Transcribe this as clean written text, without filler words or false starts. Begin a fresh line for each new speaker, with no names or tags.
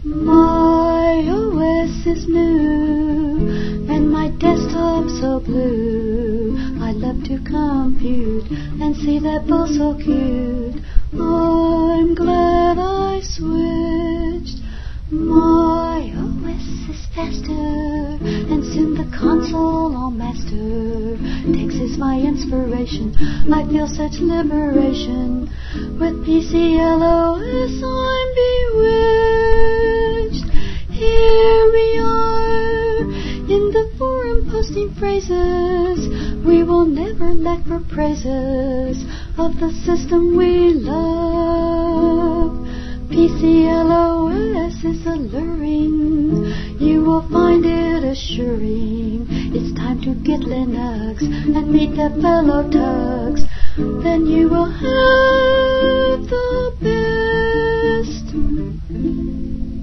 My OS is new, and my desktop so blue. I love to compute and see that ball so cute. I'm glad I switched. My OS is faster, and soon the console I'll master. Tex is my inspiration, I feel such liberation. With PCLOS I'm bewitched. Here we are, in the forum posting phrases. We will never lack for praises of the system we love. PCLOS is alluring, you will find it assuring. It's time to get Linux and meet the fellow tugs. Then you will have the best.